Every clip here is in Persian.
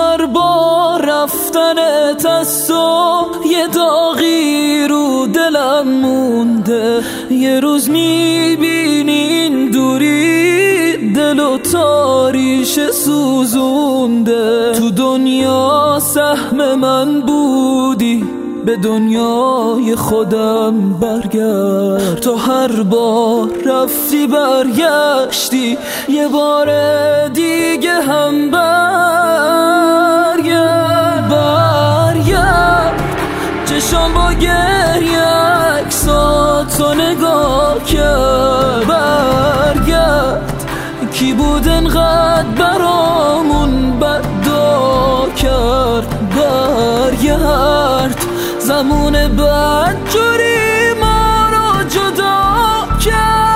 هر بار رفتنت از تو یه داغی رو دلم مونده. یه روز میبینی این دوری دلو تاریش سوزونده. تو دنیا سهم من بودی، به دنیای خودم برگرد. تو هر بار رفتی برگشتی، یه بار دیگه هم برگرد. چشام با گریه عکساتو نگاه کرد. برگرد، کی بود انقدر برامون بدا کرد. برگرد، زمان بعد جوری ما رو جدا کرد.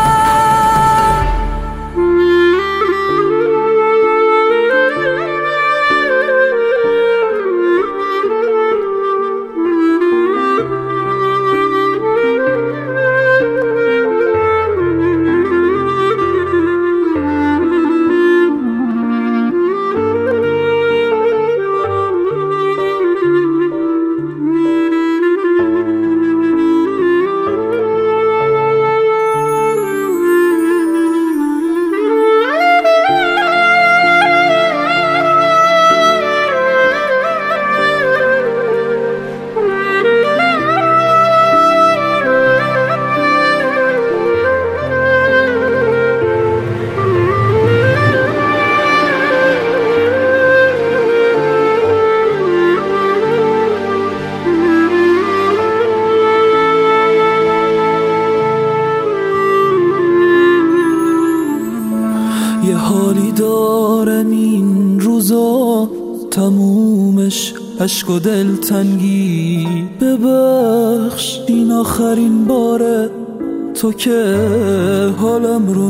یه حالی دارم این روزا، تمومش عشق و دلتنگی. ببخش این آخرین باره، تو که حالم رو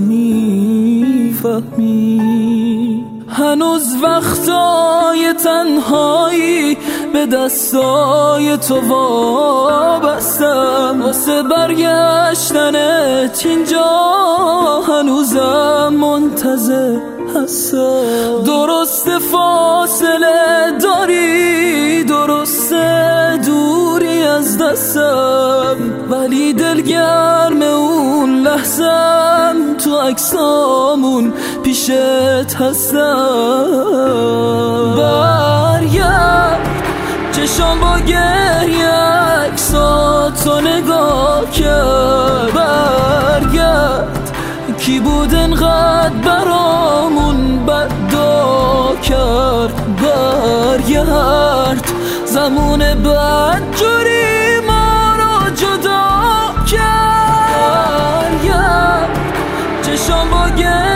میفهمی. هنوز وقتای تنهایی به دستای تو وابستم. واسه برگشتنت اینجا هنوزم منتظر هستم. درست فاصله داری، درست دوری از دستم، ولی دلگرم اون لحظم تو عکسامون پیشت هستم. برگرد، چشام با گریه عکساتو نگاه کرد. برگرد، کی بود انقدر برامون بدا کرد. برگرد، زمان بعد جوری ما رو جدا کرد. برگرد، چشام با گریه